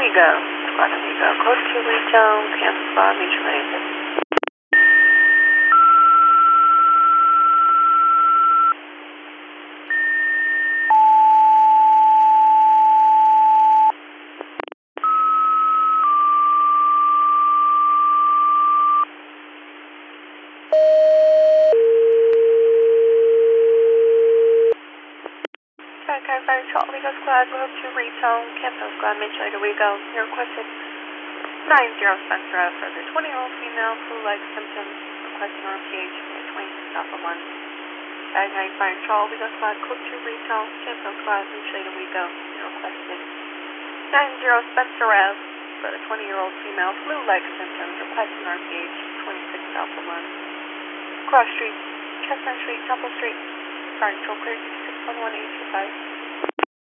Amigo. Squad Amigo. Code to Retail, Campus Squad, Mutual Aid. Fire Charlie, Amigo Squad, Code to Retail, Campus Squad, Mutual Aid. We go. You're requested 90 Spencer F for the 20-year-old female, flu-like symptoms, requesting RPH for the 26 Alpha 1. Fire Charlie, Amigo Squad, Code to Retail, Campus Squad, Mutual Aid. We go. You're requested 90 Spencer F for the 20-year-old female, flu-like symptoms, requesting RPH 26 Alpha 1. Cross Street, Chestnut Street, Temple Street, Fire Control Clear 611 825.